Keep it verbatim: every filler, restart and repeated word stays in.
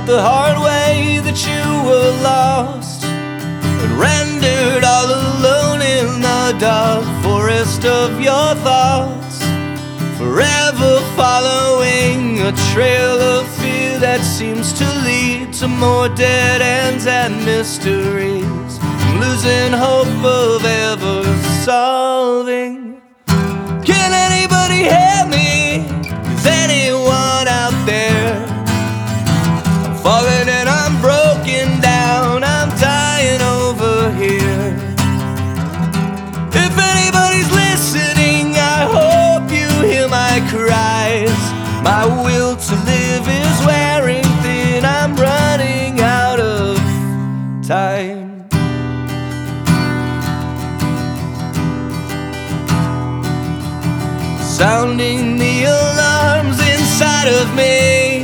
the hard way that you were lost, and rendered all alone in the dark forest of your thoughts, forever following a trail of fear that seems to lead to more dead ends and mysteries, losing hope of ever solving. Can anybody help me?